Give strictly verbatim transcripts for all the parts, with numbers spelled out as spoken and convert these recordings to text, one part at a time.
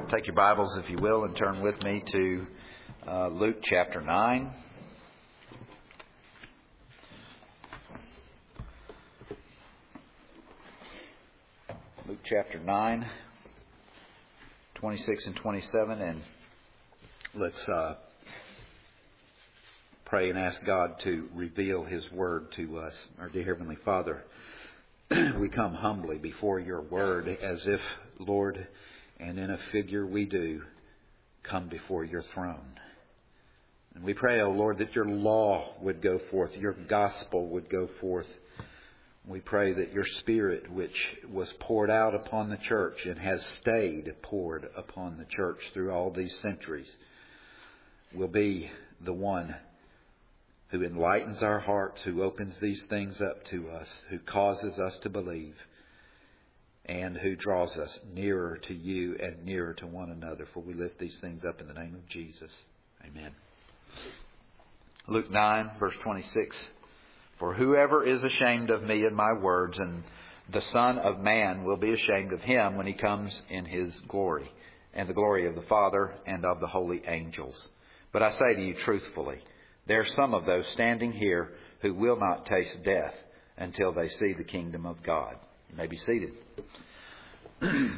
Take your Bibles, if you will, and turn with me to uh, Luke chapter nine. Luke chapter nine, twenty-six and twenty-seven, and let's uh, pray and ask God to reveal His Word to us. Our dear Heavenly Father, we come humbly before Your Word as if, Lord, and in a figure we do come before Your throne. And we pray, O Lord, that Your law would go forth, Your gospel would go forth. We pray that Your Spirit, which was poured out upon the church and has stayed poured upon the church through all these centuries, will be the one who enlightens our hearts, who opens these things up to us, who causes us to believe, and who draws us nearer to You and nearer to one another. For we lift these things up in the name of Jesus. Amen. Luke nine, verse twenty-six. For whoever is ashamed of me and my words, and the Son of Man will be ashamed of him when He comes in His glory, and the glory of the Father and of the holy angels. But I say to you truthfully, there are some of those standing here who will not taste death until they see the kingdom of God. You may be seated. I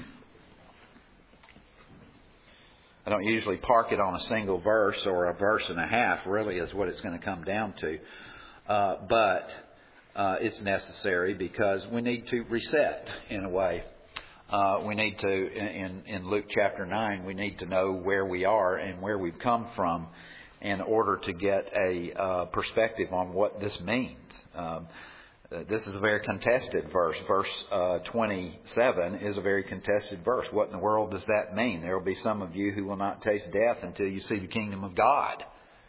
don't usually park it on a single verse or a verse and a half, really is what it's going to come down to. Uh, but uh, it's necessary because we need to reset in a way. Uh, we need to, in, in Luke chapter nine, we need to know where we are and where we've come from in order to get a uh, perspective on what this means. Um, This is a very contested verse. Verse uh, twenty-seven is a very contested verse. What in the world does that mean? There will be some of you who will not taste death until you see the kingdom of God.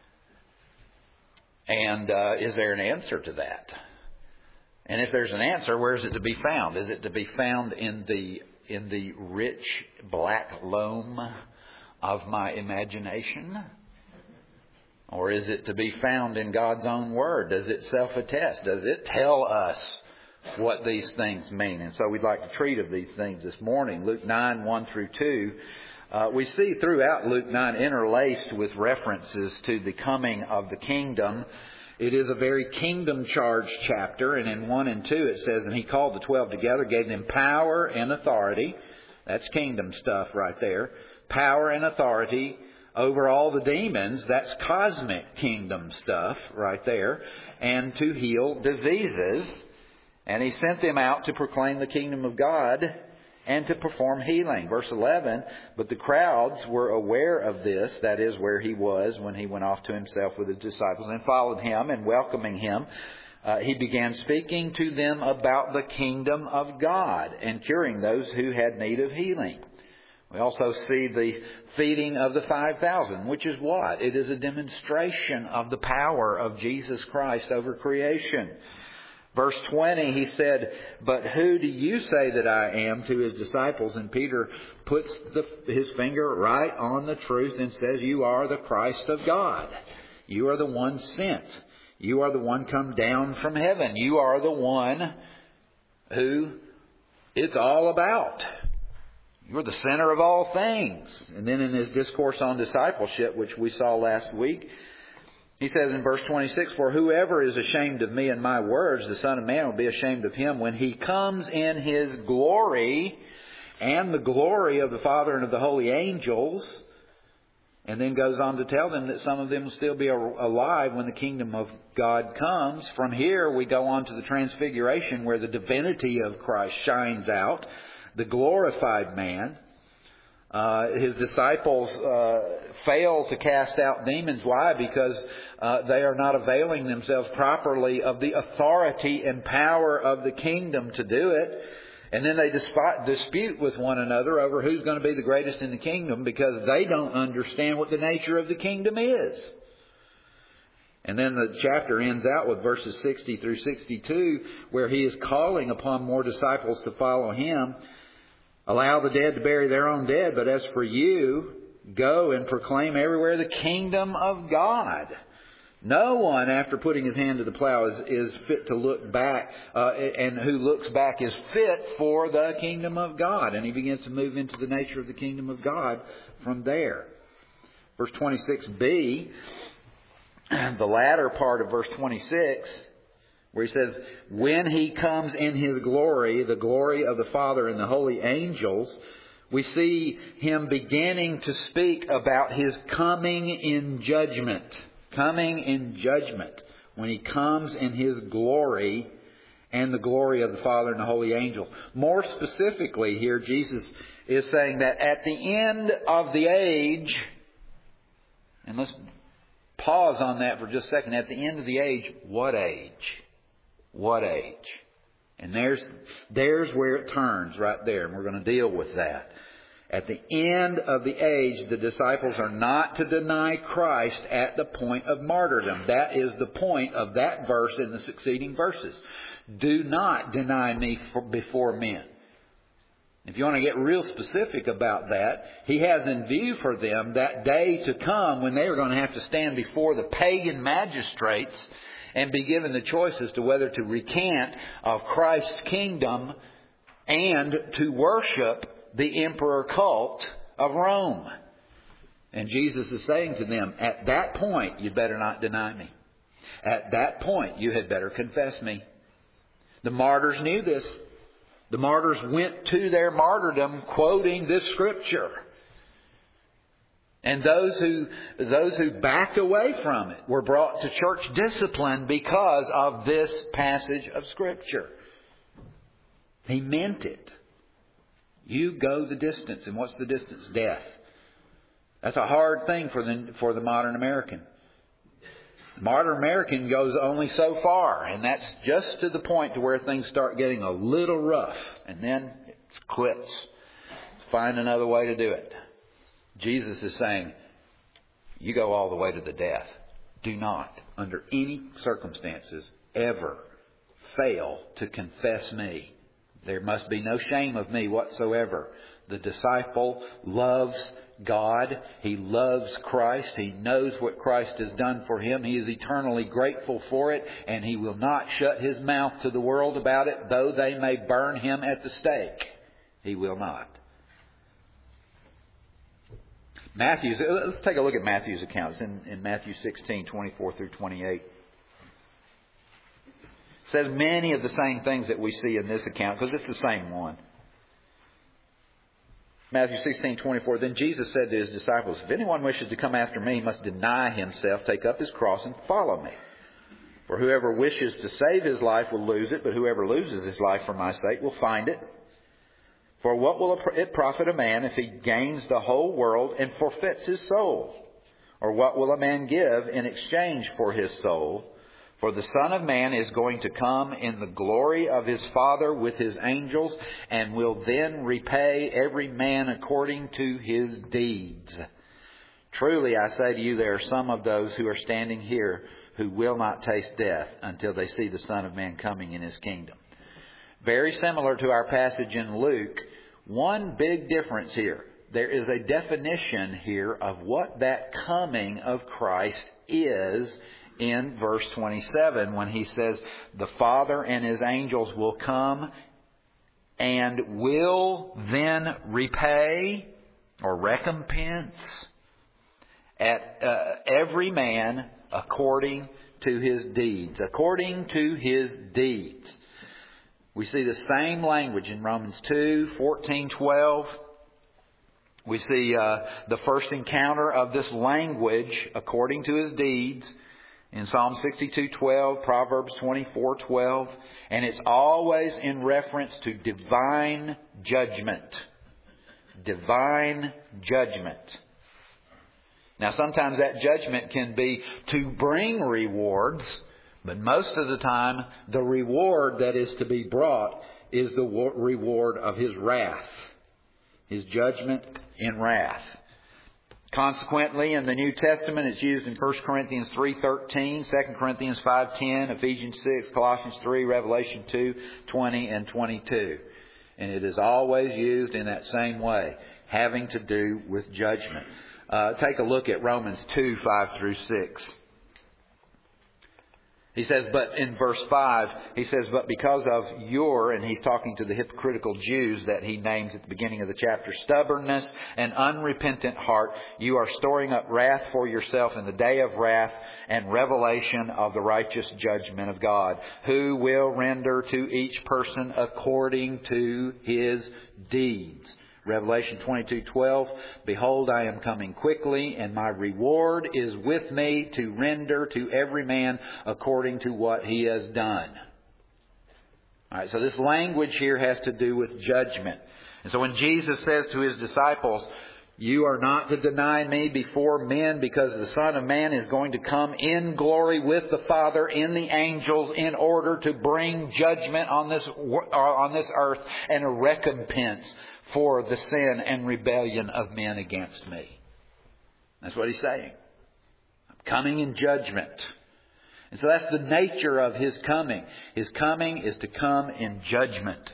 And uh, is there an answer to that? And if there's an answer, where is it to be found? Is it to be found in the in the rich black loam of my imagination? Or is it to be found in God's own Word? Does it self-attest? Does it tell us what these things mean? And so we'd like to treat of these things this morning. Luke nine, one through two. Uh, we see throughout Luke nine interlaced with references to the coming of the kingdom. It is a very kingdom-charged chapter. And in one and two it says, and He called the twelve together, gave them power and authority. That's kingdom stuff right there. Power and authority over all the demons. That's cosmic kingdom stuff right there. And to heal diseases. And He sent them out to proclaim the kingdom of God and to perform healing. Verse eleven, but the crowds were aware of this, that is where He was when He went off to Himself with His disciples, and followed Him, and welcoming Him, uh, He began speaking to them about the kingdom of God and curing those who had need of healing. We also see the feeding of the five thousand, which is what? It is a demonstration of the power of Jesus Christ over creation. Verse twenty, He said, but who do you say that I am, to His disciples? And Peter puts the, his finger right on the truth and says, you are the Christ of God. You are the one sent. You are the one come down from heaven. You are the one who it's all about. You're the center of all things. And then in His discourse on discipleship, which we saw last week, He says in verse twenty-six, for whoever is ashamed of me and my words, the Son of Man will be ashamed of him when He comes in His glory and the glory of the Father and of the holy angels. And then goes on to tell them that some of them will still be alive when the kingdom of God comes. From here we go on to the transfiguration, where the divinity of Christ shines out. The glorified man. Uh, his disciples uh, fail to cast out demons. Why? Because uh, they are not availing themselves properly of the authority and power of the kingdom to do it. And then they disp- dispute with one another over who's going to be the greatest in the kingdom, because they don't understand what the nature of the kingdom is. And then the chapter ends out with verses sixty through sixty-two, where He is calling upon more disciples to follow Him. Allow the dead to bury their own dead, but as for you, go and proclaim everywhere the kingdom of God. No one, after putting his hand to the plow, is, is fit to look back, uh, and who looks back is fit for the kingdom of God. And he begins to move into the nature of the kingdom of God from there. Verse twenty-six b, the latter part of verse twenty-six, where he says, when he comes in his glory, the glory of the Father and the holy angels, we see him beginning to speak about his coming in judgment. Coming in judgment. When he comes in his glory and the glory of the Father and the holy angels. More specifically here, Jesus is saying that at the end of the age, and let's pause on that for just a second. At the end of the age, what age? What age? And there's, there's where it turns right there. And we're going to deal with that. At the end of the age, the disciples are not to deny Christ at the point of martyrdom. That is the point of that verse in the succeeding verses. Do not deny me for, before men. If you want to get real specific about that, he has in view for them that day to come when they are going to have to stand before the pagan magistrates and be given the choice as to whether to recant of Christ's kingdom and to worship the emperor cult of Rome. And Jesus is saying to them, at that point, you better not deny me. At that point, you had better confess me. The martyrs knew this. The martyrs went to their martyrdom quoting this scripture. And those who, those who backed away from it were brought to church discipline because of this passage of scripture. He meant it. You go the distance. And what's the distance? Death. That's a hard thing for the, for the modern American. The modern American goes only so far. And that's just to the point to where things start getting a little rough. And then it quits. Find another way to do it. Jesus is saying, you go all the way to the death. Do not, under any circumstances, ever fail to confess me. There must be no shame of me whatsoever. The disciple loves God. He loves Christ. He knows what Christ has done for him. He is eternally grateful for it. And he will not shut his mouth to the world about it, though they may burn him at the stake. He will not. Matthew's, let's take a look at Matthew's account. It's in, in Matthew sixteen, twenty-four through twenty-eight. It says many of the same things that we see in this account, because it's the same one. Matthew sixteen, twenty-four. Then Jesus said to his disciples, if anyone wishes to come after me, he must deny himself, take up his cross, and follow me. For whoever wishes to save his life will lose it, but whoever loses his life for my sake will find it. For what will it profit a man if he gains the whole world and forfeits his soul? Or what will a man give in exchange for his soul? For the Son of Man is going to come in the glory of his Father with his angels, and will then repay every man according to his deeds. Truly I say to you, there are some of those who are standing here who will not taste death until they see the Son of Man coming in his kingdom. Very similar to our passage in Luke. One big difference here. There is a definition here of what that coming of Christ is in verse twenty-seven, when he says, the Father and his angels will come and will then repay or recompense at uh, every man according to his deeds. According to his deeds. We see the same language in Romans two, fourteen, twelve. We see uh, the first encounter of this language, according to his deeds, in Psalm sixty-two, twelve, Proverbs twenty-four, twelve. And it's always in reference to divine judgment. Divine judgment. Now, sometimes that judgment can be to bring rewards. But most of the time, the reward that is to be brought is the reward of his wrath. His judgment in wrath. Consequently, in the New Testament, it's used in First Corinthians three thirteen, Second Corinthians five ten, Ephesians six, Colossians three, Revelation two, twenty and twenty-two. And it is always used in that same way, having to do with judgment. Uh, take a look at Romans two, five through six. He says, but in verse five, he says, but because of your, and he's talking to the hypocritical Jews that he names at the beginning of the chapter, stubbornness and unrepentant heart, you are storing up wrath for yourself in the day of wrath and revelation of the righteous judgment of God, who will render to each person according to his deeds. Revelation twenty-two twelve, behold, I am coming quickly, and my reward is with me to render to every man according to what he has done. All right, so this language here has to do with judgment. And so when Jesus says to his disciples, you are not to deny me before men, because the Son of Man is going to come in glory with the Father in the angels in order to bring judgment on this on this earth and a recompense for the sin and rebellion of men against me. That's what he's saying. I'm coming in judgment. And so that's the nature of his coming. His coming is to come in judgment.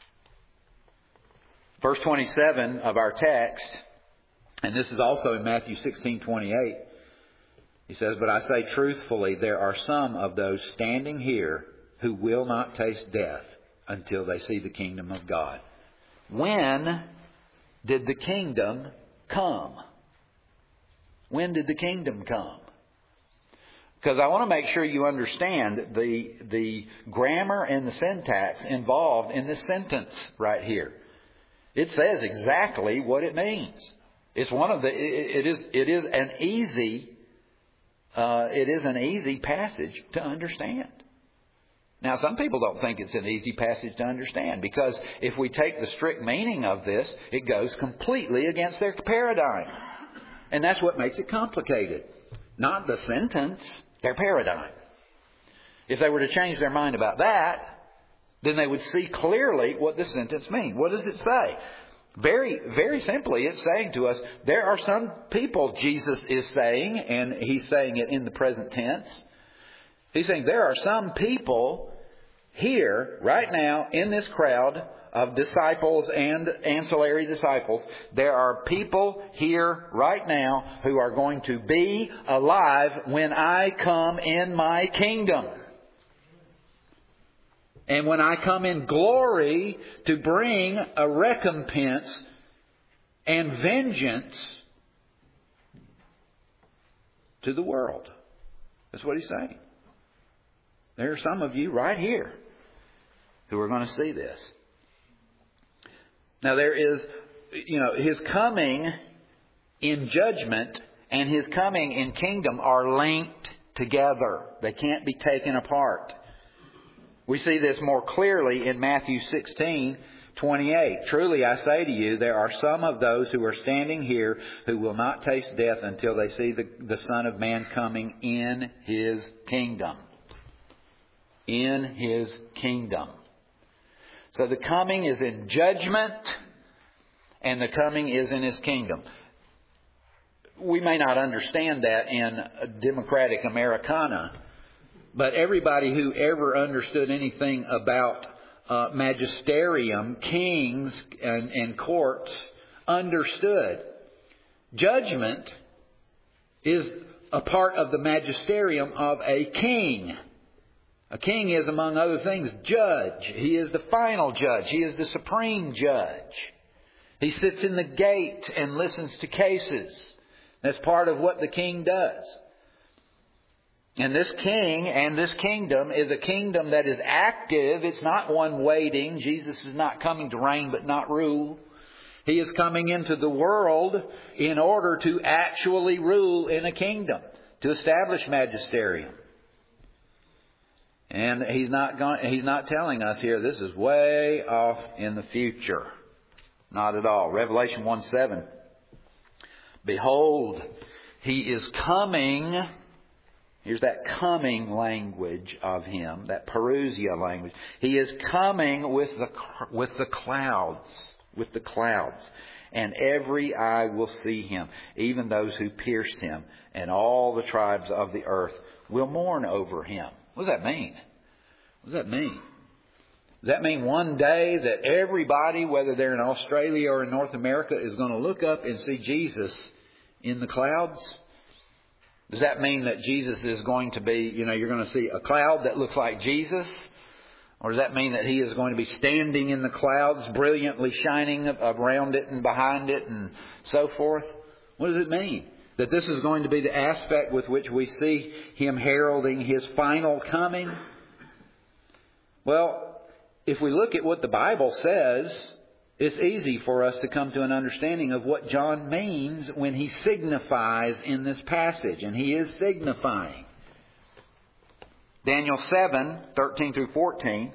Verse twenty-seven of our text, and this is also in Matthew sixteen twenty-eight. He says, but I say truthfully, there are some of those standing here who will not taste death until they see the kingdom of God. When did the kingdom come? When did the kingdom come? Because I want to make sure you understand the, the grammar and the syntax involved in this sentence right here. It says exactly what it means. It's one of the, it, it is, it is an easy, uh, it is an easy passage to understand. Now, some people don't think it's an easy passage to understand, because if we take the strict meaning of this, it goes completely against their paradigm. And that's what makes it complicated. Not the sentence, their paradigm. If they were to change their mind about that, then they would see clearly what the sentence means. What does it say? Very, very simply, it's saying to us, there are some people, Jesus is saying, and he's saying it in the present tense. He's saying there are some people here, right now, in this crowd of disciples and ancillary disciples. There are people here right now who are going to be alive when I come in my kingdom. And when I come in glory to bring a recompense and vengeance to the world. That's what he's saying. There are some of you right here who are going to see this. Now there is, you know, his coming in judgment and his coming in kingdom are linked together. They can't be taken apart. We see this more clearly in Matthew sixteen twenty-eight. Truly I say to you, there are some of those who are standing here who will not taste death until they see the, the Son of Man coming in his kingdom. In his kingdom. So the coming is in judgment, and the coming is in his kingdom. We may not understand that in democratic Americana, but everybody who ever understood anything about uh, magisterium, kings and, and courts, understood. Judgment is a part of the magisterium of a king. A king is, among other things, judge. He is the final judge. He is the supreme judge. He sits in the gate and listens to cases. That's part of what the king does. And this king and this kingdom is a kingdom that is active. It's not one waiting. Jesus is not coming to reign but not rule. He is coming into the world in order to actually rule in a kingdom, to establish magisterium. And he's not going, he's not telling us here this is way off in the future. Not at all. Revelation one seven. Behold, he is coming. Here's that coming language of him, that parousia language. He is coming with the with the clouds, with the clouds. And every eye will see him, even those who pierced him, and all the tribes of the earth will mourn over him. What does that mean? What does that mean? Does that mean one day that everybody, whether they're in Australia or in North America, is going to look up and see Jesus in the clouds? Does that mean that Jesus is going to be, you know, you're going to see a cloud that looks like Jesus? Or does that mean that He is going to be standing in the clouds, brilliantly shining around it and behind it and so forth? What does it mean? That this is going to be the aspect with which we see Him heralding His final coming? Well, if we look at what the Bible says, it's easy for us to come to an understanding of what John means when he signifies in this passage. And he is signifying. Daniel seven, thirteen through fourteen.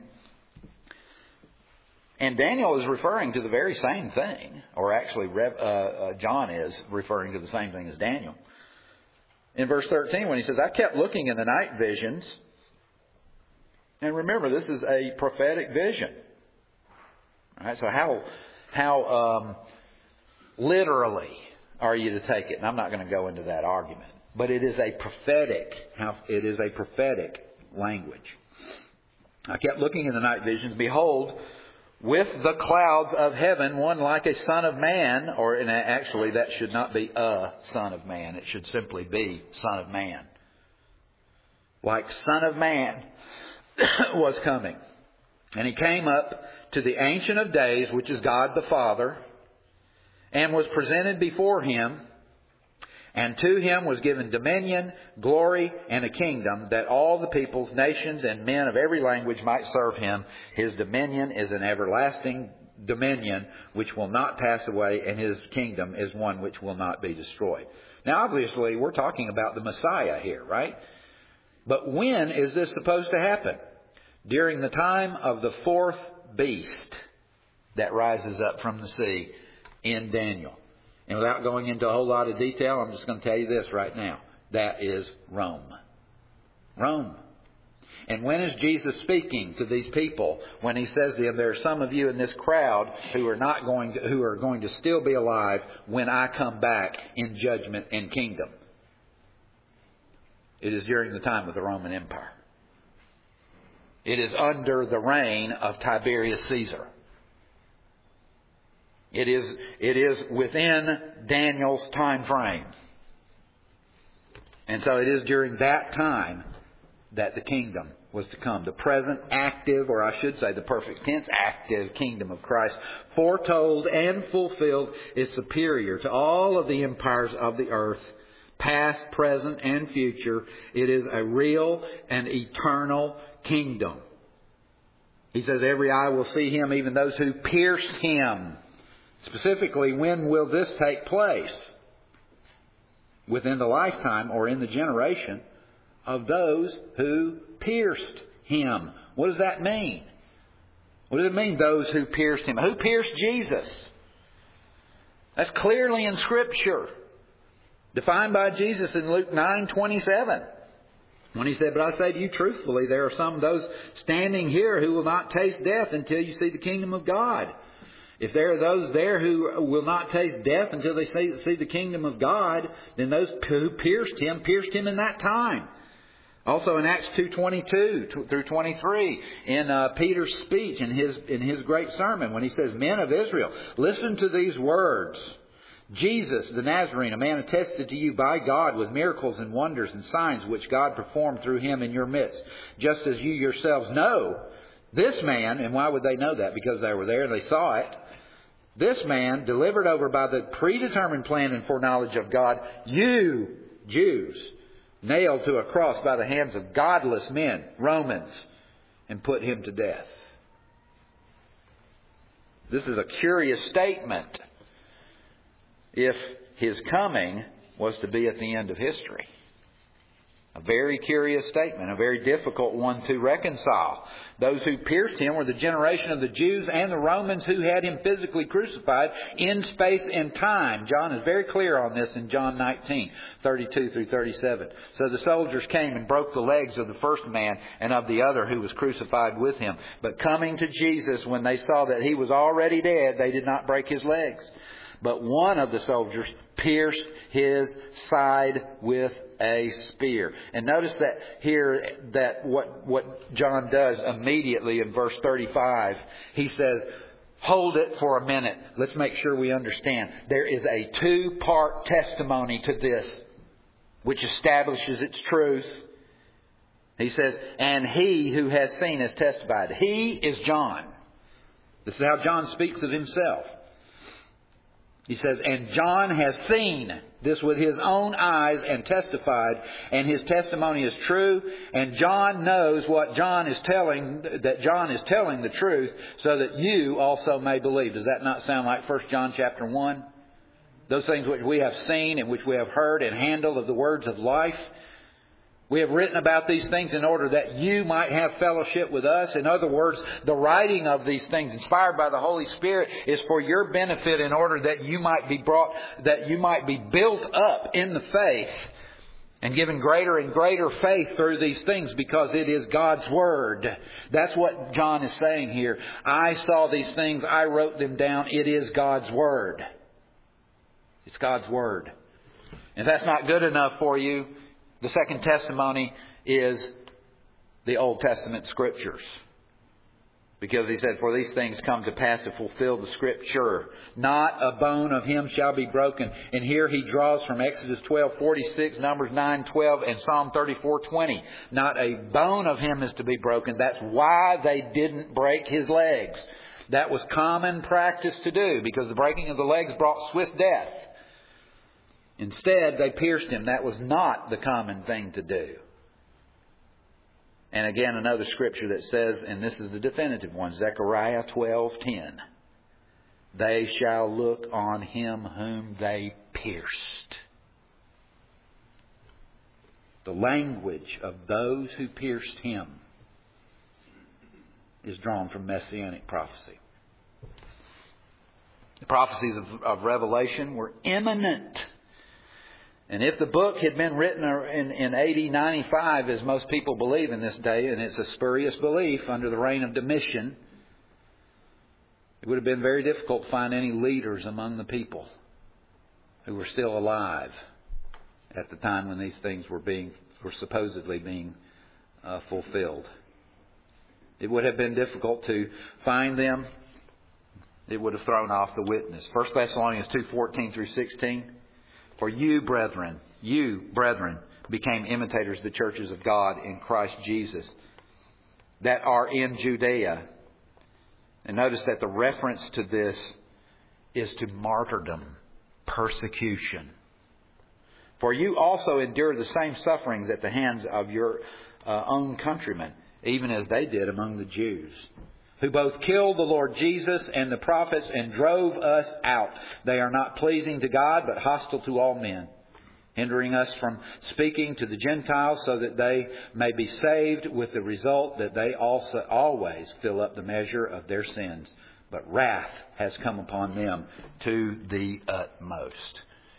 And Daniel is referring to the very same thing. Or actually, uh, uh, John is referring to the same thing as Daniel. In verse thirteen, when he says, I kept looking in the night visions. And remember, this is a prophetic vision. All right, so how how um, literally are you to take it? And I'm not going to go into that argument. But it is a prophetic, how it is a prophetic language. I kept looking in the night visions. Behold, with the clouds of heaven, one like a son of man, or and actually that should not be a son of man. It should simply be son of man. Like son of man was coming. And He came up to the Ancient of Days, which is God the Father, and was presented before Him. And to Him was given dominion, glory, and a kingdom, that all the peoples, nations, and men of every language might serve Him. His dominion is an everlasting dominion which will not pass away, and His kingdom is one which will not be destroyed. Now, obviously, we're talking about the Messiah here, right? But when is this supposed to happen? During the time of the fourth beast that rises up from the sea in Daniel. And without going into a whole lot of detail, I'm just going to tell you this right now. That is Rome. Rome. And when is Jesus speaking to these people? When He says to them, there are some of you in this crowd who are not going to, who are going to still be alive when I come back in judgment and kingdom. It is during the time of the Roman Empire. It is under the reign of Tiberius Caesar. It is, it is within Daniel's time frame. And so it is during that time that the kingdom was to come. The present active, or I should say the perfect tense active kingdom of Christ, foretold and fulfilled, is superior to all of the empires of the earth, past, present, and future. It is a real and eternal kingdom. He says, every eye will see Him, even those who pierced Him. Specifically, when will this take place? Within the lifetime or in the generation of those who pierced Him. What does that mean? What does it mean, those who pierced Him? Who pierced Jesus? That's clearly in Scripture. Defined by Jesus in Luke nine twenty-seven. When He said, but I say to you truthfully, there are some of those standing here who will not taste death until you see the kingdom of God. If there are those there who will not taste death until they see, see the kingdom of God, then those who pierced Him, pierced Him in that time. Also in Acts two twenty-two through twenty-three, in uh, Peter's speech, in his, in his great sermon, when he says, men of Israel, listen to these words. Jesus, the Nazarene, a man attested to you by God with miracles and wonders and signs which God performed through Him in your midst, just as you yourselves know. This man, and why would they know that? Because they were there and they saw it. This man, delivered over by the predetermined plan and foreknowledge of God, you, Jews, nailed to a cross by the hands of godless men, Romans, and put Him to death. This is a curious statement if His coming was to be at the end of history. A very curious statement, a very difficult one to reconcile. Those who pierced Him were the generation of the Jews and the Romans who had Him physically crucified in space and time. John is very clear on this in John nineteen, thirty-two through thirty-seven. So the soldiers came and broke the legs of the first man and of the other who was crucified with Him. But coming to Jesus, when they saw that He was already dead, they did not break His legs. But one of the soldiers pierced His side with a spear. And notice that here, that what, what John does immediately in verse thirty-five, he says, hold it for a minute. Let's make sure we understand. There is a two-part testimony to this. which establishes its truth. He says, and he who has seen has testified. He is John. This is how John speaks of himself. He says, and John has seen this with his own eyes and testified, and his testimony is true, and John knows what John is telling, that John is telling the truth, so that you also may believe. Does that not sound like First John chapter one? Those things which we have seen and which we have heard and handled of the words of life. We have written about these things in order that you might have fellowship with us. In other words, the writing of these things, inspired by the Holy Spirit, is for your benefit in order that you might be brought, that you might be built up in the faith and given greater and greater faith through these things, because it is God's Word. That's what John is saying here. I saw these things. I wrote them down. It is God's Word. It's God's Word. If that's not good enough for you, the second testimony is the Old Testament Scriptures. Because he said, for these things come to pass to fulfill the Scripture. Not a bone of him shall be broken. And here he draws from Exodus twelve forty-six, Numbers nine twelve, and Psalm thirty-four twenty. Not a bone of him is to be broken. That's why they didn't break his legs. That was common practice to do, because the breaking of the legs brought swift death. Instead, they pierced him. That was not the common thing to do. And again, another scripture that says, and this is the definitive one, Zechariah twelve ten. They shall look on him whom they pierced. The language of those who pierced him is drawn from Messianic prophecy. The prophecies of, of Revelation were imminent. And if the book had been written in, in A D ninety-five, as most people believe in this day, and it's a spurious belief under the reign of Domitian, it would have been very difficult to find any leaders among the people who were still alive at the time when these things were being were supposedly being uh, fulfilled. It would have been difficult to find them. It would have thrown off the witness. First Thessalonians two fourteen through sixteen. For you, brethren, you, brethren, became imitators of the churches of God in Christ Jesus that are in Judea. And notice that the reference to this is to martyrdom, persecution. For you also endured the same sufferings at the hands of your uh, own countrymen, even as they did among the Jews, who both killed the Lord Jesus and the prophets and drove us out. They are not pleasing to God, but hostile to all men, hindering us from speaking to the Gentiles, so that they may be saved, with the result that they also always fill up the measure of their sins. But wrath has come upon them to the utmost.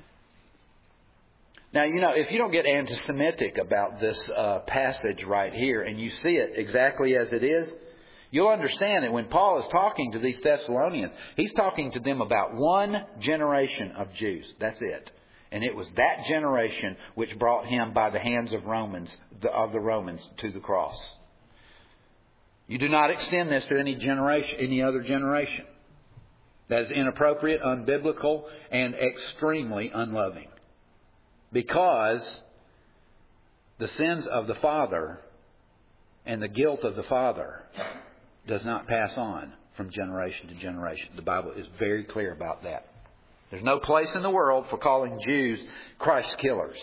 Now, you know, if you don't get anti-Semitic about this uh, passage right here, and you see it exactly as it is, you'll understand that when Paul is talking to these Thessalonians, he's talking to them about one generation of Jews. That's it. And it was that generation which brought him by the hands of Romans, of the Romans, to the cross. You do not extend this to any generation, any other generation. That is inappropriate, unbiblical, and extremely unloving. Because the sins of the father and the guilt of the father does not pass on from generation to generation. The Bible is very clear about that. There's no place in the world for calling Jews Christ's killers.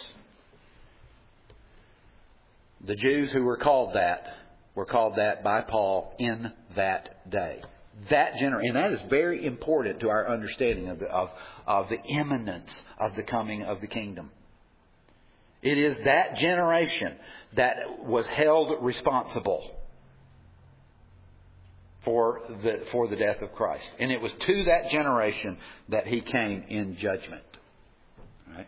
The Jews who were called that were called that by Paul in that day. That gener- and that is very important to our understanding of the, of, of the imminence of the coming of the kingdom. It is that generation that was held responsible for the for the death of Christ. And it was to that generation that He came in judgment. Right?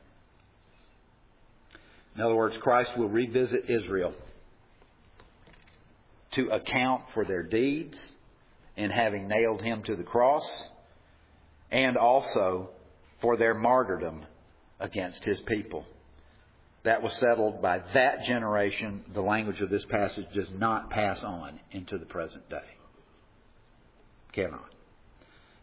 In other words, Christ will revisit Israel to account for their deeds in having nailed Him to the cross, and also for their martyrdom against His people. That was settled by that generation. The language of this passage does not pass on into the present day. Cannot.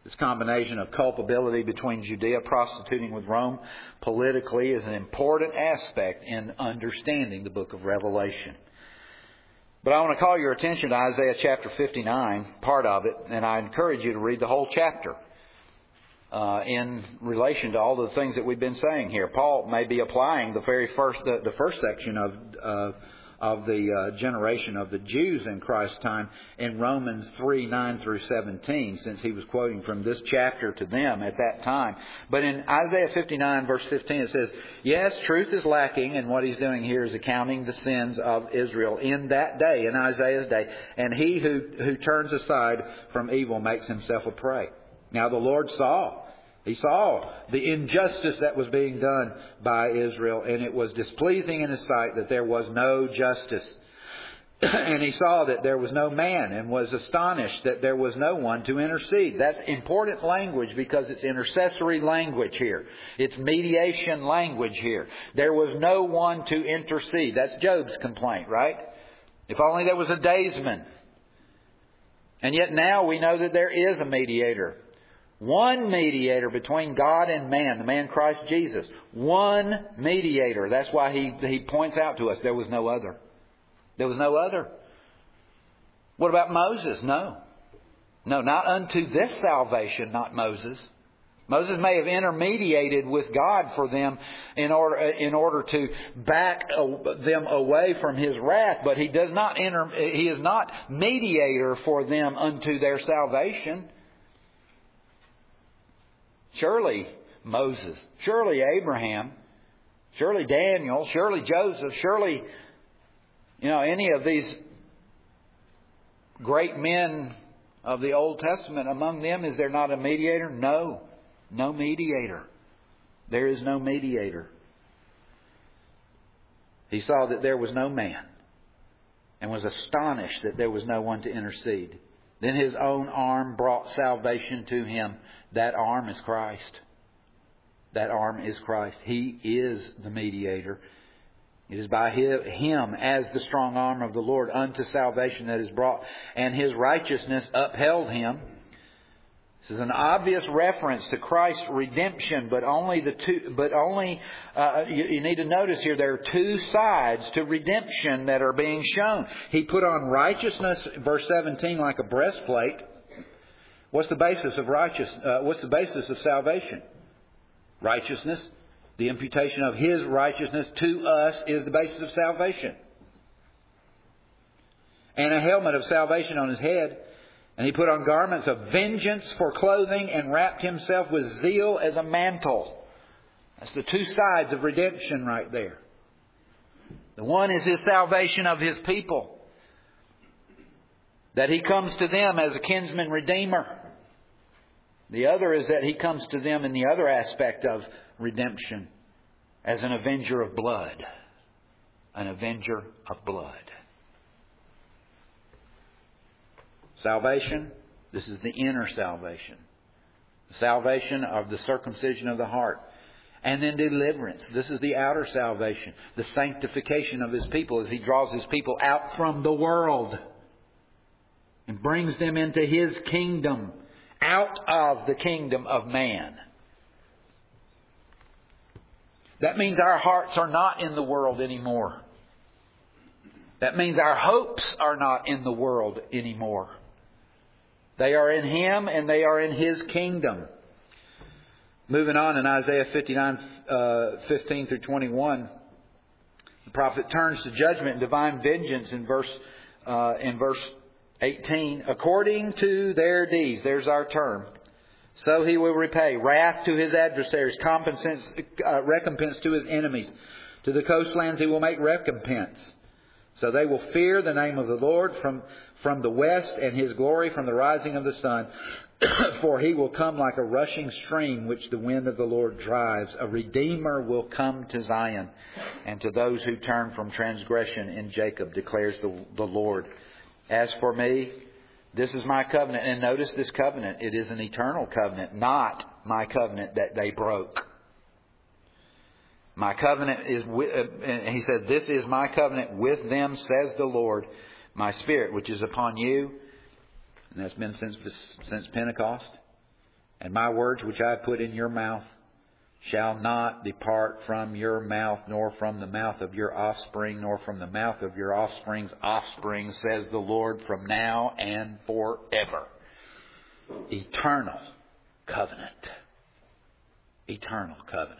This combination of culpability between Judea prostituting with Rome politically is an important aspect in understanding the book of Revelation. But I want to call your attention to Isaiah chapter fifty-nine, part of it, and I encourage you to read the whole chapter uh, in relation to all the things that we've been saying here. Paul may be applying the very first, the, the first section of uh, of the uh, generation of the Jews in Christ's time in Romans three, nine through seventeen, since he was quoting from this chapter to them at that time. But in Isaiah fifty-nine, verse fifteen, it says, yes, truth is lacking, and what he's doing here is accounting the sins of Israel in that day, in Isaiah's day, and he who, who turns aside from evil makes himself a prey. Now the Lord saw He saw the injustice that was being done by Israel, and it was displeasing in His sight that there was no justice. And He saw that there was no man, and was astonished that there was no one to intercede. That's important language because it's intercessory language here. It's mediation language here. There was no one to intercede. That's Job's complaint, right? If only there was a daysman. And yet now we know that there is a mediator. One mediator between God and man, the man Christ Jesus. One mediator. That's why he, he points out to us there was no other. There was no other. What about Moses? No. No, not unto this salvation, not Moses. Moses may have intermediated with God for them in order in order to back them away from His wrath, but he does not enter, he is not mediator for them unto their salvation. Surely Moses, surely Abraham, surely Daniel, surely Joseph, surely, you know, any of these great men of the Old Testament, among them, is there not a mediator? No, no mediator. There is no mediator. He saw that there was no man and was astonished that there was no one to intercede. Then His own arm brought salvation to him. That arm is Christ. That arm is Christ. He is the mediator. It is by Him as the strong arm of the Lord unto salvation that is brought. And His righteousness upheld him. This is an obvious reference to Christ's redemption, but only the two. But only uh, you, you need to notice here there are two sides to redemption that are being shown. He put on righteousness, verse seventeen, like a breastplate. What's the basis of righteous? Uh, what's the basis of salvation? Righteousness. The imputation of His righteousness to us is the basis of salvation. And a helmet of salvation on His head. And He put on garments of vengeance for clothing and wrapped Himself with zeal as a mantle. That's the two sides of redemption right there. The one is His salvation of His people. That He comes to them as a kinsman redeemer. The other is that He comes to them in the other aspect of redemption as an avenger of blood. An avenger of blood. Salvation, this is the inner salvation. The salvation of the circumcision of the heart. And then deliverance. This is the outer salvation. The sanctification of His people as He draws His people out from the world. And brings them into His kingdom. Out of the kingdom of man. That means our hearts are not in the world anymore. That means our hopes are not in the world anymore. They are in Him and they are in His kingdom. Moving on in Isaiah fifty-nine, uh, fifteen through twenty-one. The prophet turns to judgment and divine vengeance in verse, uh, in verse eighteen. According to their deeds. There's our term. So He will repay wrath to His adversaries, recompense, uh, recompense to His enemies. To the coastlands He will make recompense. So they will fear the name of the Lord from, from the west, and His glory from the rising of the sun. For He will come like a rushing stream which the wind of the Lord drives. A Redeemer will come to Zion, and to those who turn from transgression in Jacob, declares the, the Lord. As for me, this is my covenant. And notice this covenant. It is an eternal covenant, not my covenant that they broke. My covenant is with, uh, He said, this is my covenant with them, says the Lord, my Spirit, which is upon you. And that's been since, since Pentecost. And my words which I have put in your mouth shall not depart from your mouth, nor from the mouth of your offspring, nor from the mouth of your offspring's offspring, says the Lord, from now and forever. Eternal covenant. Eternal covenant.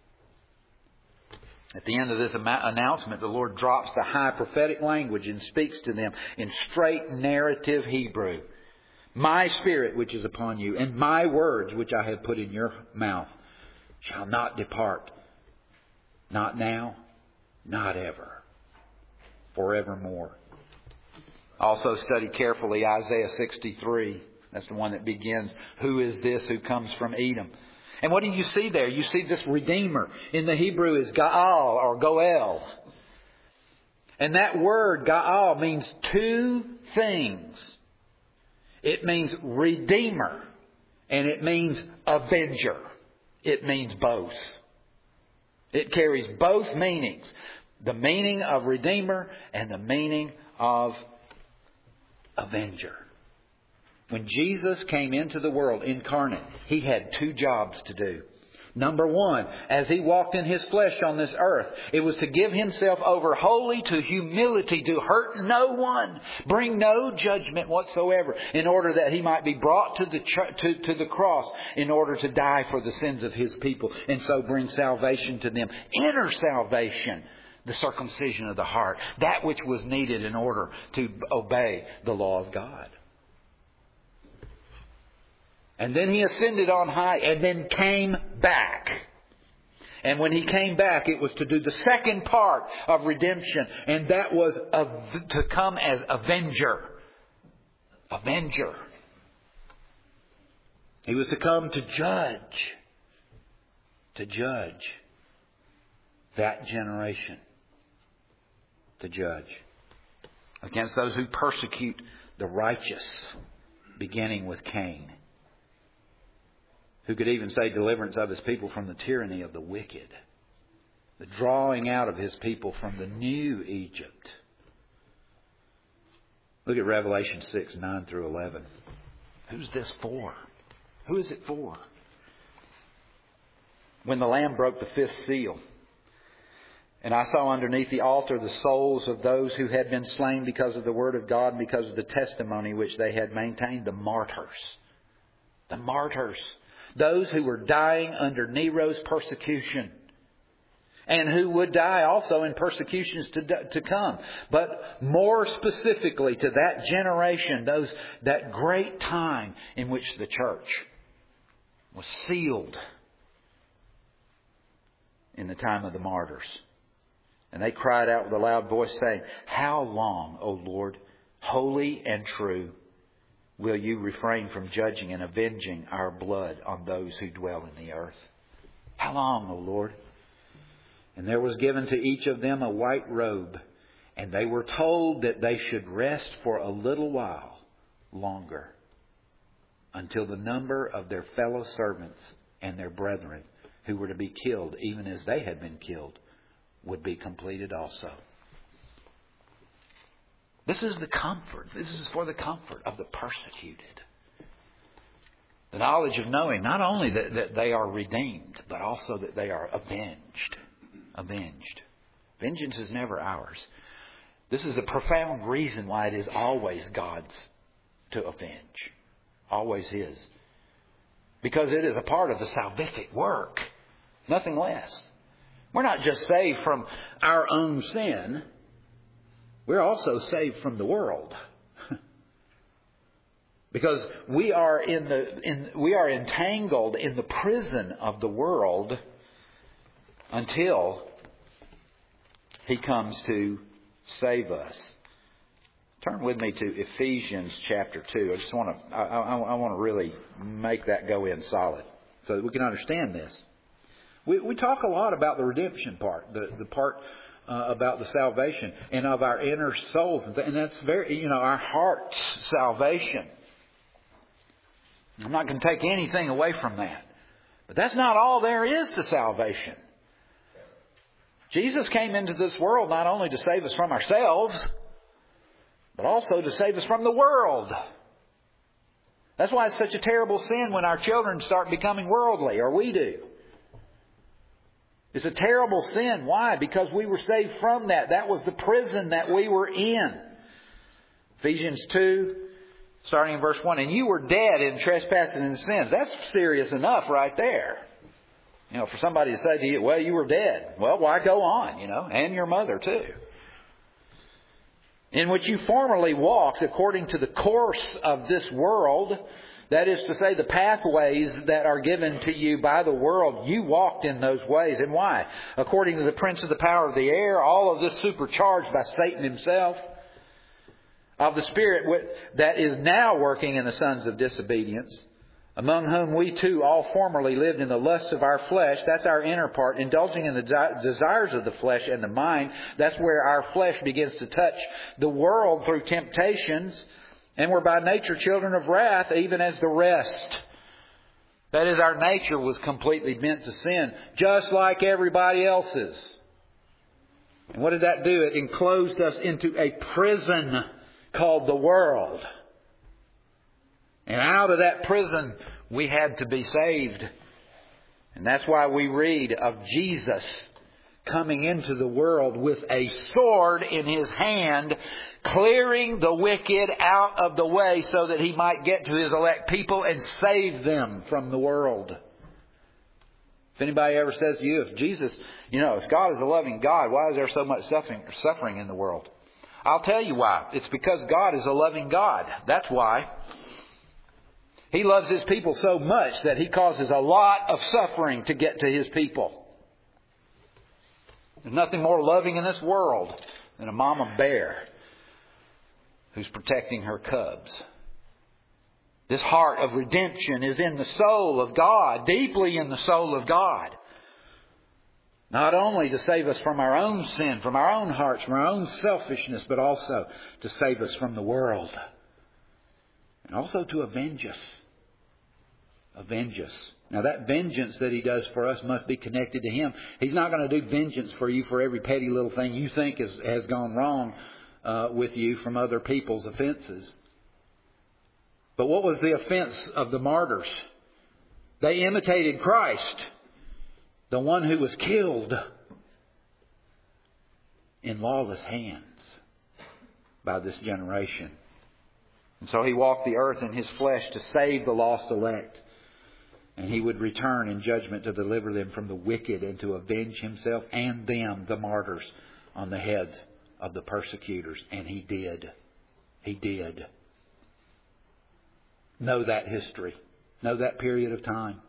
At the end of this announcement, the Lord drops the high prophetic language and speaks to them in straight narrative Hebrew. My Spirit which is upon you, and my words which I have put in your mouth, shall not depart. Not now, not ever. Forevermore. Also study carefully Isaiah sixty-three. That's the one that begins, who is this who comes from Edom? And what do you see there? You see this Redeemer. In the Hebrew is Gaal or Goel. And that word Gaal means two things. It means Redeemer. And it means Avenger. It means both. It carries both meanings. The meaning of Redeemer and the meaning of Avenger. When Jesus came into the world incarnate, He had two jobs to do. Number one, as He walked in His flesh on this earth, it was to give Himself over wholly to humility, to hurt no one, bring no judgment whatsoever, in order that He might be brought to the ch- to, to the cross in order to die for the sins of His people, and so bring salvation to them. Inner salvation, the circumcision of the heart, that which was needed in order to obey the law of God. And then He ascended on high and then came back. And when He came back, it was to do the second part of redemption. And that was to come as Avenger. Avenger. He was to come to judge. To judge that generation. To judge against those who persecute the righteous, beginning with Cain. Who could even say deliverance of His people from the tyranny of the wicked. The drawing out of His people from the new Egypt. Look at Revelation six, nine through eleven. Who's this for? Who is it for? When the Lamb broke the fifth seal, and I saw underneath the altar the souls of those who had been slain because of the word of God and because of the testimony which they had maintained, the martyrs. The martyrs. Those who were dying under Nero's persecution. And who would die also in persecutions to, to come. But more specifically to that generation, those that great time in which the church was sealed in the time of the martyrs. And they cried out with a loud voice saying, how long, O Lord, holy and true, will you refrain from judging and avenging our blood on those who dwell in the earth? How long, O Lord? And there was given to each of them a white robe, and they were told that they should rest for a little while longer, until the number of their fellow servants and their brethren who were to be killed, even as they had been killed, would be completed also. This is the comfort. This is for the comfort of the persecuted. The knowledge of knowing not only that, that they are redeemed, but also that they are avenged. Avenged. Vengeance is never ours. This is a profound reason why it is always God's to avenge. Always His. Because it is a part of the salvific work. Nothing less. We're not just saved from our own sin. We're also saved from the world. Because we are in the in, we are entangled in the prison of the world until He comes to save us. Turn with me to Ephesians chapter two. I just want to I, I, I want to really make that go in solid so that we can understand this. We we talk a lot about the redemption part, the the part uh, about the salvation and of our inner souls, and that's very, you know, our heart's salvation. I'm not going to take anything away from that, but that's not all there is to salvation. Jesus came into this world not only to save us from ourselves, but also to save us from the world. That's why it's such a terrible sin when our children start becoming worldly, or we do. It's a terrible sin. Why? Because we were saved from that. That was the prison that we were in. Ephesians two, starting in verse one. And you were dead in trespasses and sins. That's serious enough right there. You know, for somebody to say to you, well, you were dead. Well, why go on, you know, and your mother too. In which you formerly walked according to the course of this world. That is to say, the pathways that are given to you by the world, you walked in those ways. And why? According to the prince of the power of the air, all of this supercharged by Satan himself, of the spirit that is now working in the sons of disobedience, among whom we too all formerly lived in the lusts of our flesh. That's our inner part, indulging in the desires of the flesh and the mind. That's where our flesh begins to touch the world through temptations. And we're by nature children of wrath, even as the rest. That is, our nature was completely bent to sin, just like everybody else's. And what did that do? It enclosed us into a prison called the world. And out of that prison, we had to be saved. And that's why we read of Jesus coming into the world with a sword in His hand, clearing the wicked out of the way so that He might get to His elect people and save them from the world. If anybody ever says to you, if Jesus, you know, if God is a loving God, why is there so much suffering, suffering in the world? I'll tell you why. It's because God is a loving God. That's why. He loves His people so much that He causes a lot of suffering to get to His people. There's nothing more loving in this world than a mama bear who's protecting her cubs. This heart of redemption is in the soul of God, deeply in the soul of God. Not only to save us from our own sin, from our own hearts, from our own selfishness, but also to save us from the world. And also to avenge us. Avenge us. Now that vengeance that He does for us must be connected to Him. He's not going to do vengeance for you for every petty little thing you think is, has gone wrong uh, with you from other people's offenses. But what was the offense of the martyrs? They imitated Christ, the one who was killed in lawless hands by this generation. And so He walked the earth in His flesh to save the lost elect. And He would return in judgment to deliver them from the wicked and to avenge Himself and them, the martyrs, on the heads of the persecutors. And He did. He did. Know that history. Know that period of time.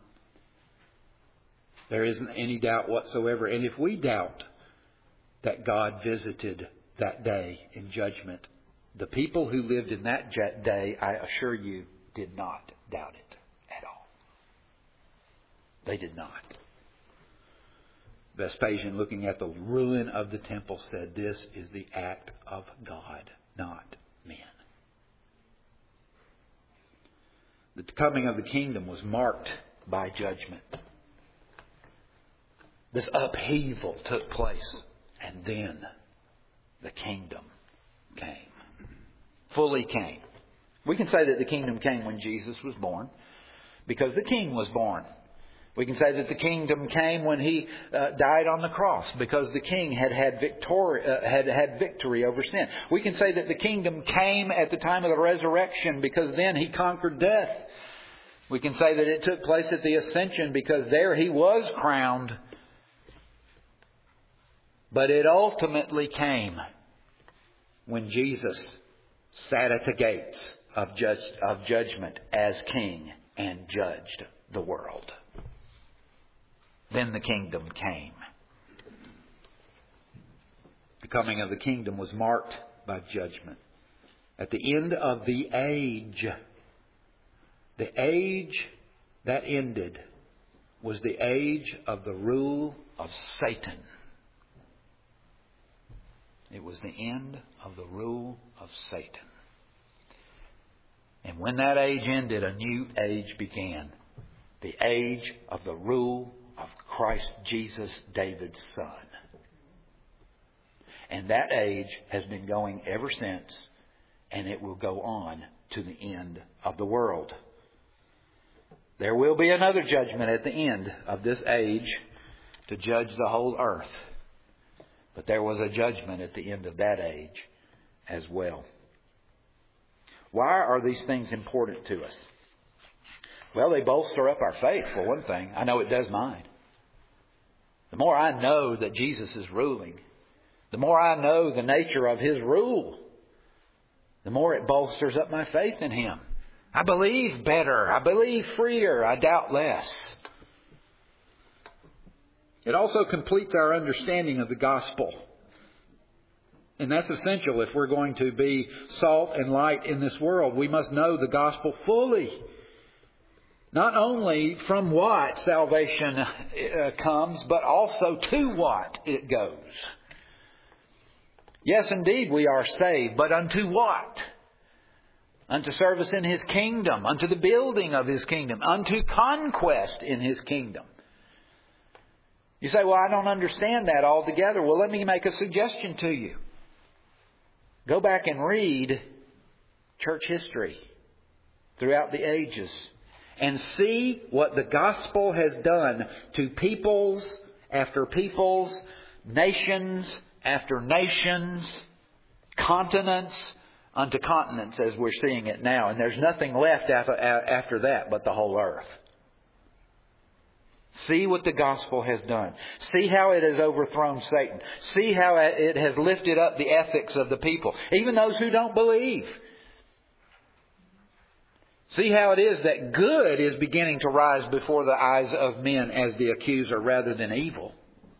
There isn't any doubt whatsoever. And if we doubt that God visited that day in judgment, the people who lived in that day, I assure you, did not doubt it at all. They did not. Vespasian, looking at the ruin of the temple, said, "This is the act of God, not men." The coming of the kingdom was marked by judgment. This upheaval took place, and then the kingdom came. Fully came. We can say that the kingdom came when Jesus was born, because the King was born. We can say that the kingdom came when He uh, died on the cross, because the King had had victory, uh, had had victory over sin. We can say that the kingdom came at the time of the resurrection, because then He conquered death. We can say that it took place at the ascension, because there He was crowned. But it ultimately came when Jesus sat at the gates of, judge, of judgment as King and judged the world. Then the kingdom came. The coming of the kingdom was marked by judgment. At the end of the age, the age that ended was the age of the rule of Satan. It was the end of the rule of Satan. And when that age ended, a new age began. The age of the rule of Christ Jesus, David's son. And that age has been going ever since, and it will go on to the end of the world. There will be another judgment at the end of this age to judge the whole earth. But there was a judgment at the end of that age as well. Why are these things important to us? Well, they bolster up our faith, for one thing. I know it does mine. The more I know that Jesus is ruling, the more I know the nature of His rule, the more it bolsters up my faith in Him. I believe better. I believe freer. I doubt less. It also completes our understanding of the gospel. And that's essential if we're going to be salt and light in this world. We must know the gospel fully. Not only from what salvation uh, comes, but also to what it goes. Yes, indeed, we are saved, but unto what? Unto service in His kingdom, unto the building of His kingdom, unto conquest in His kingdom. You say, well, I don't understand that altogether. Well, let me make a suggestion to you. Go back and read church history throughout the ages and see what the gospel has done to peoples after peoples, nations after nations, continents unto continents as we're seeing it now. And there's nothing left after, after that but the whole earth. See what the gospel has done. See how it has overthrown Satan. See how it has lifted up the ethics of the people, even those who don't believe. See how it is that good is beginning to rise before the eyes of men as the accuser rather than evil.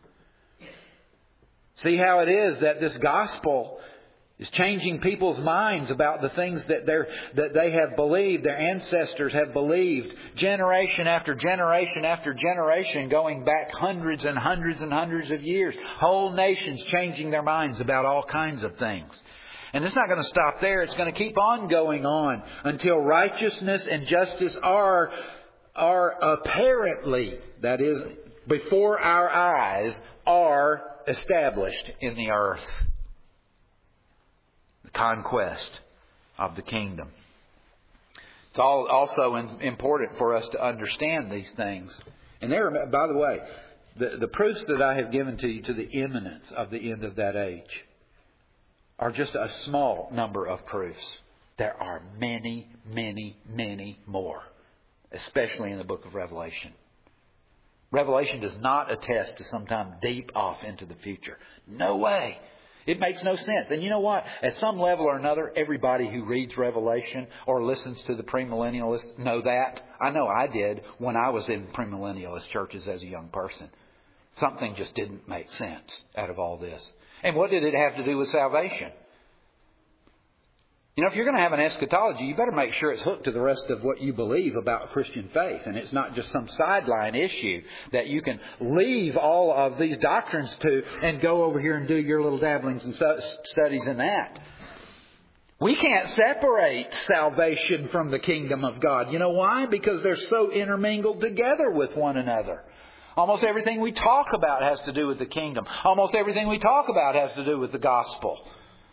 See how it is that this gospel is changing people's minds about the things that they're, that they have believed, their ancestors have believed, generation after generation after generation, going back hundreds and hundreds and hundreds of years. Whole nations changing their minds about all kinds of things. And it's not going to stop there. It's going to keep on going on until righteousness and justice are, are apparently, that is, before our eyes, are established in the earth. The conquest of the kingdom. It's all also important for us to understand these things. And there, by the way, the, the proofs that I have given to you to the imminence of the end of that age are just a small number of proofs. There are many, many, many more, especially in the book of Revelation. Revelation does not attest to sometime deep off into the future. No way. It makes no sense. And you know what? At some level or another, everybody who reads Revelation or listens to the premillennialists know that. I know I did when I was in premillennialist churches as a young person. Something just didn't make sense out of all this. And what did it have to do with salvation? You know, if you're going to have an eschatology, you better make sure it's hooked to the rest of what you believe about Christian faith. And it's not just some sideline issue that you can leave all of these doctrines to and go over here and do your little dabblings and studies in that. We can't separate salvation from the kingdom of God. You know why? Because they're so intermingled together with one another. Almost everything we talk about has to do with the kingdom. Almost everything we talk about has to do with the gospel.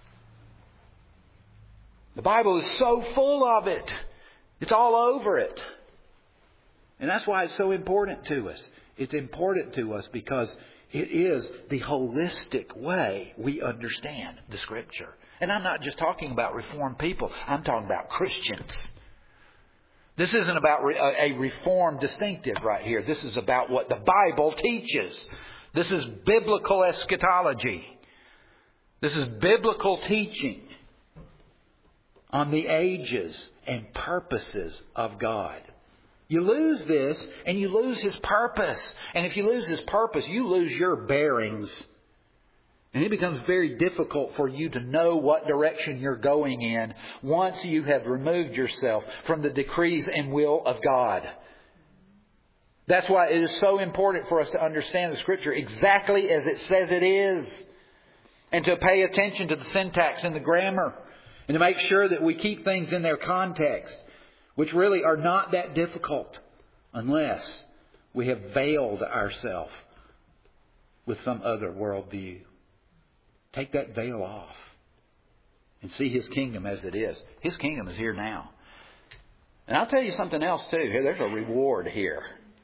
The Bible is so full of it. It's all over it. And that's why it's so important to us. It's important to us because it is the holistic way we understand the Scripture. And I'm not just talking about Reformed people. I'm talking about Christians. This isn't about a Reformed distinctive right here. This is about what the Bible teaches. This is biblical eschatology. This is biblical teaching on the ages and purposes of God. You lose this and you lose His purpose. And if you lose His purpose, you lose your bearings. And it becomes very difficult for you to know what direction you're going in once you have removed yourself from the decrees and will of God. That's why it is so important for us to understand the Scripture exactly as it says it is. And to pay attention to the syntax and the grammar. And to make sure that we keep things in their context, which really are not that difficult unless we have veiled ourselves with some other worldview. Take that veil off and see His kingdom as it is. His kingdom is here now. And I'll tell you something else too. Here, there's a reward here.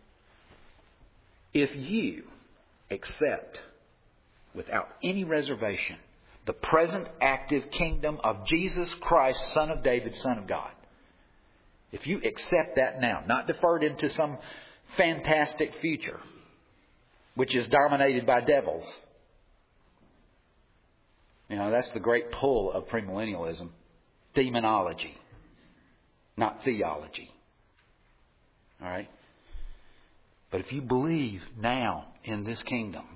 If you accept without any reservation the present active kingdom of Jesus Christ, Son of David, Son of God. If you accept that now, not deferred into some fantastic future, which is dominated by devils. You know, that's the great pull of premillennialism. Demonology, not theology. All right? But if you believe now in this kingdom,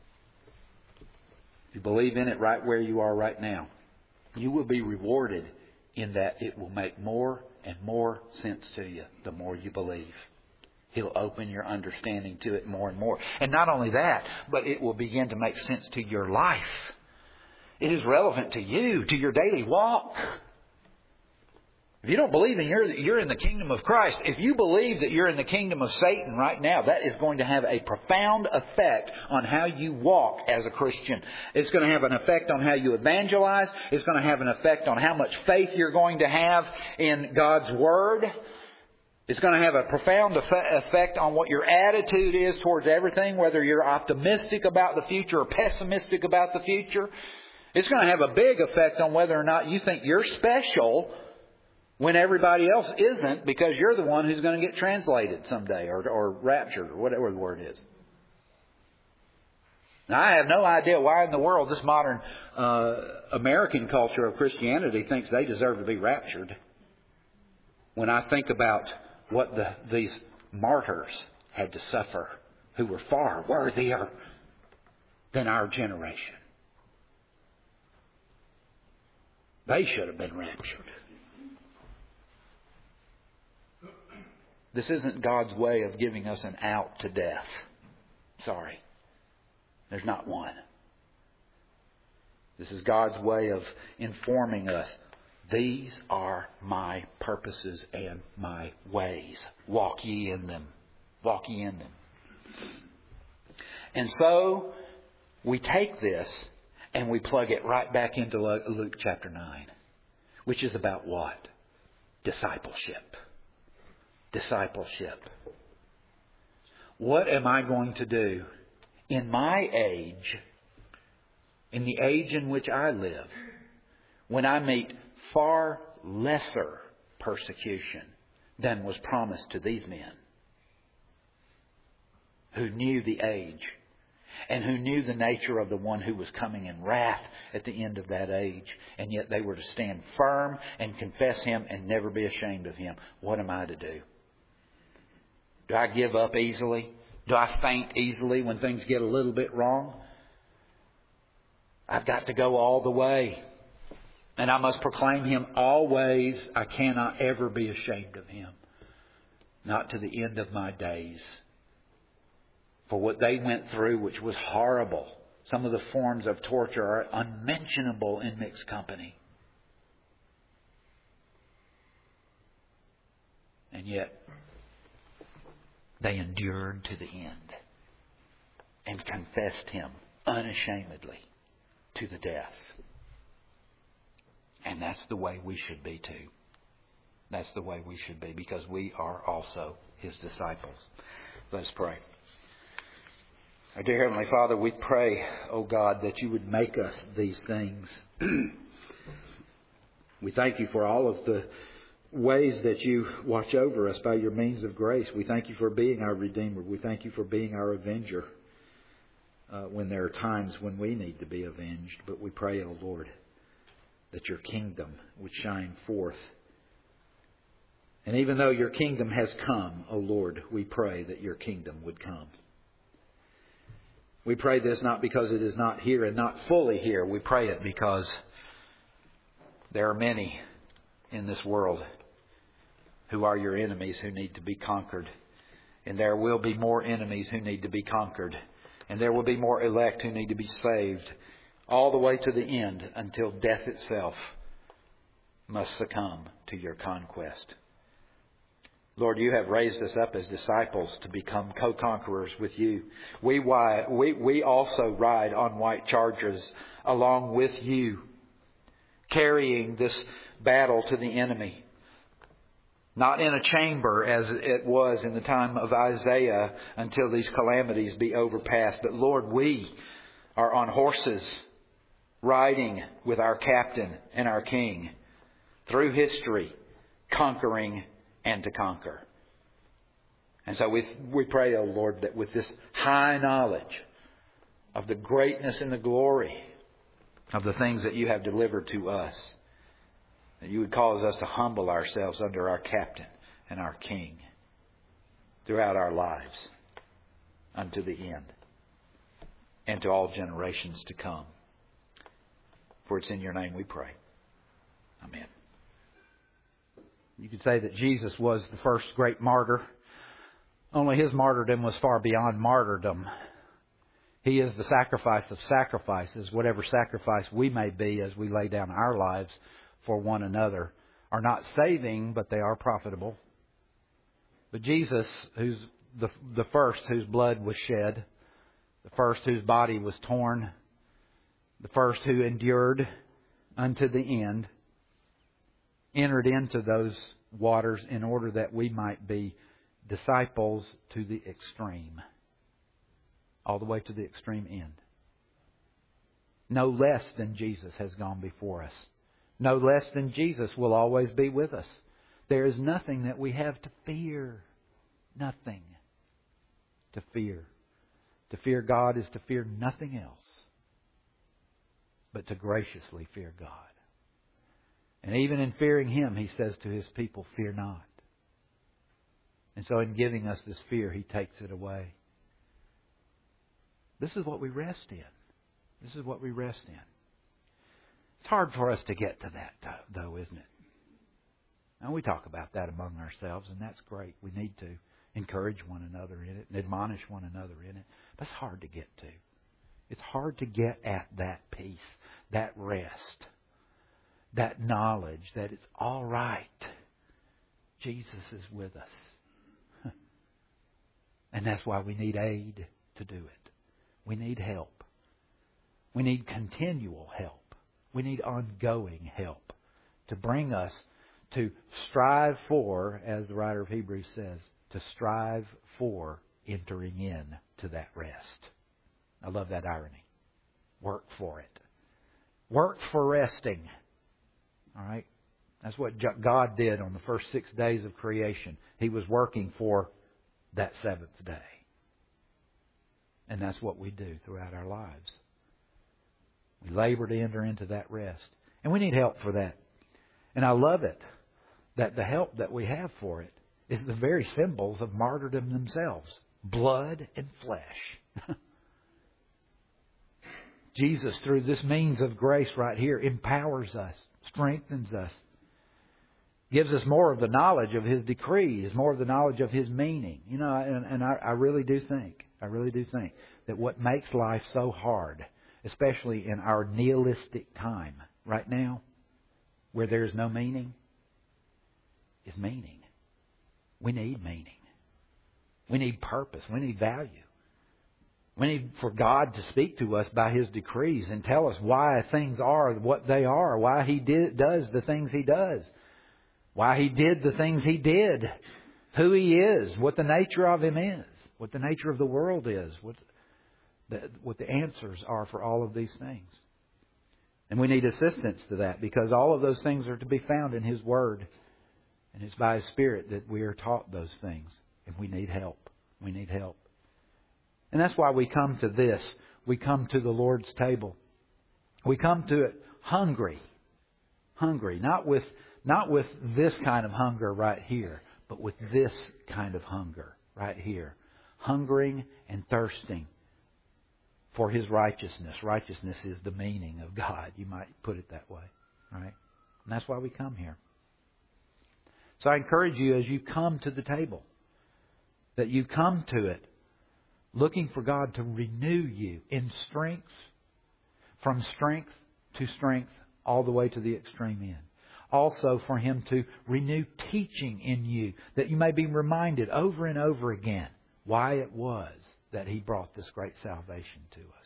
if you believe in it right where you are right now, you will be rewarded in that it will make more and more sense to you the more you believe. He'll open your understanding to it more and more. And not only that, but it will begin to make sense to your life. It is relevant to you, to your daily walk. If you don't believe in you're, you're in the kingdom of Christ, if you believe that you're in the kingdom of Satan right now, that is going to have a profound effect on how you walk as a Christian. It's going to have an effect on how you evangelize. It's going to have an effect on how much faith you're going to have in God's Word. It's going to have a profound effect on what your attitude is towards everything, whether you're optimistic about the future or pessimistic about the future. It's going to have a big effect on whether or not you think you're special when everybody else isn't, because you're the one who's going to get translated someday or, or raptured or whatever the word is. Now, I have no idea why in the world this modern uh, American culture of Christianity thinks they deserve to be raptured. When I think about what the, these martyrs had to suffer, who were far worthier than our generation. They should have been raptured. This isn't God's way of giving us an out to death. Sorry. There's not one. This is God's way of informing us. These are my purposes and my ways. Walk ye in them. Walk ye in them. And so we take this and we plug it right back into Luke chapter nine. Which is about what? Discipleship. Discipleship. What am I going to do in my age, in the age in which I live, when I meet far lesser persecution than was promised to these men who knew the age and who knew the nature of the one who was coming in wrath at the end of that age, and yet they were to stand firm and confess Him and never be ashamed of Him? What am I to do? Do I give up easily? Do I faint easily when things get a little bit wrong? I've got to go all the way. And I must proclaim Him always. I cannot ever be ashamed of Him. Not to the end of my days. For what they went through, which was horrible. Some of the forms of torture are unmentionable in mixed company. And yet, they endured to the end and confessed Him unashamedly to the death. And that's the way we should be too. That's the way we should be, because we are also His disciples. Let us pray. Our dear Heavenly Father, we pray, O God, that You would make us these things. We thank You for all of the ways that You watch over us by Your means of grace. We thank You for being our Redeemer. We thank You for being our avenger uh, when there are times when we need to be avenged. But we pray, O Lord, that Your kingdom would shine forth. And even though Your kingdom has come, O Lord, we pray that Your kingdom would come. We pray this not because it is not here and not fully here. We pray it because there are many in this world who are Your enemies who need to be conquered. And there will be more enemies who need to be conquered. And there will be more elect who need to be saved all the way to the end until death itself must succumb to Your conquest. Lord, You have raised us up as disciples to become co-conquerors with You. We, we, we also ride on white chargers along with You, carrying this battle to the enemy. Not in a chamber as it was in the time of Isaiah until these calamities be overpassed. But Lord, we are on horses riding with our captain and our king through history, conquering and to conquer. And so we, we pray, O Lord, that with this high knowledge of the greatness and the glory of the things that you have delivered to us, that you would cause us to humble ourselves under our captain and our king throughout our lives unto the end and to all generations to come. For it's in your name we pray. Amen. You could say that Jesus was the first great martyr. Only his martyrdom was far beyond martyrdom. He is the sacrifice of sacrifices. Whatever sacrifice we may be as we lay down our lives for one another are not saving, but they are profitable. But Jesus, who's the, the first whose blood was shed, the first whose body was torn, the first who endured unto the end, entered into those waters in order that we might be disciples to the extreme. All the way to the extreme end. No less than Jesus has gone before us. No less than Jesus will always be with us. There is nothing that we have to fear. Nothing to fear. To fear God is to fear nothing else but to graciously fear God. And even in fearing Him, He says to His people, fear not. And so in giving us this fear, He takes it away. This is what we rest in. This is what we rest in. It's hard for us to get to that, though, isn't it? And we talk about that among ourselves, and that's great. We need to encourage one another in it and admonish one another in it. But it's hard to get to. It's hard to get at that peace, that rest, that knowledge that it's all right. Jesus is with us. And that's why we need aid to do it. We need help. We need continual help. We need ongoing help to bring us to strive for, as the writer of Hebrews says, to strive for entering in to that rest. I love that irony. Work for it. Work for resting. All right? That's what God did on the first six days of creation. He was working for that seventh day. And that's what we do throughout our lives. We labor to enter into that rest. And we need help for that. And I love it that the help that we have for it is the very symbols of martyrdom themselves. Blood and flesh. Jesus, through this means of grace right here, empowers us, strengthens us, gives us more of the knowledge of His decrees, more of the knowledge of His meaning. You know, and, and I, I really do think, I really do think that what makes life so hard, especially in our nihilistic time right now, where there's no meaning, is meaning. We need meaning. We need purpose. We need value. We need for God to speak to us by His decrees and tell us why things are what they are, why He did, does the things He does, why He did the things He did, who He is, what the nature of Him is, what the nature of the world is, what the, what the answers are for all of these things. And we need assistance to that because all of those things are to be found in His Word. And it's by His Spirit that we are taught those things. And we need help. We need help. And that's why we come to this. We come to the Lord's table. We come to it hungry. Hungry. Not with, not with this kind of hunger right here, but with this kind of hunger right here. Hungering and thirsting for His righteousness. Righteousness is the meaning of God. You might put it that way. Right? And that's why we come here. So I encourage you as you come to the table, that you come to it looking for God to renew you in strength, from strength to strength, all the way to the extreme end. Also for Him to renew teaching in you, that you may be reminded over and over again why it was that He brought this great salvation to us.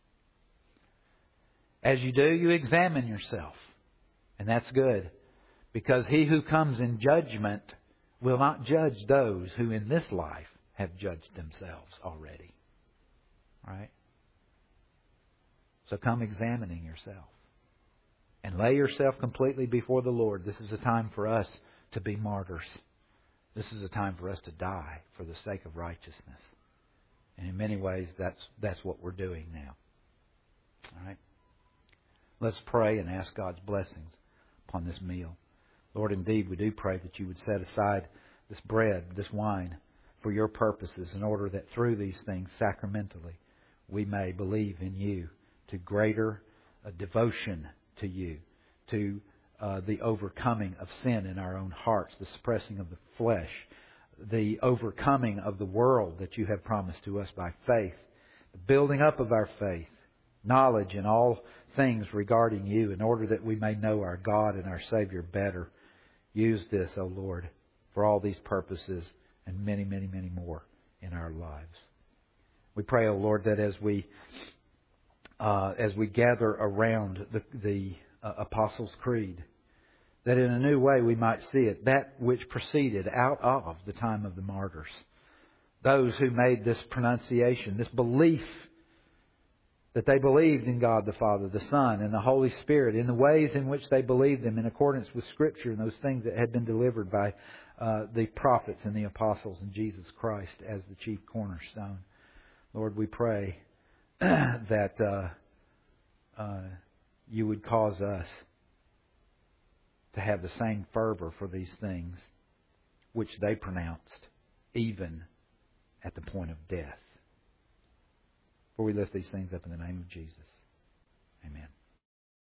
As you do, you examine yourself. And that's good. Because He who comes in judgment will not judge those who in this life have judged themselves already. Right? So come examining yourself. And lay yourself completely before the Lord. This is a time for us to be martyrs. This is a time for us to die for the sake of righteousness. And in many ways, that's that's what we're doing now. All right? Let's pray and ask God's blessings upon this meal. Lord, indeed, we do pray that You would set aside this bread, this wine, for Your purposes, in order that through these things, sacramentally, we may believe in You to greater uh, devotion to You, to uh, the overcoming of sin in our own hearts, the suppressing of the flesh, the overcoming of the world that You have promised to us by faith, the building up of our faith, knowledge in all things regarding You, in order that we may know our God and our Savior better. Use this, O Lord, for all these purposes and many, many, many more in our lives. We pray, O Lord, that as we uh, as we gather around the, the uh, Apostles' Creed, that in a new way we might see it, that which proceeded out of the time of the martyrs. Those who made this pronunciation, this belief that they believed in God the Father, the Son, and the Holy Spirit, in the ways in which they believed them in accordance with Scripture and those things that had been delivered by uh, the prophets and the apostles and Jesus Christ as the chief cornerstone. Lord, we pray that uh, uh, You would cause us to have the same fervor for these things which they pronounced even at the point of death. For we lift these things up in the name of Jesus. Amen.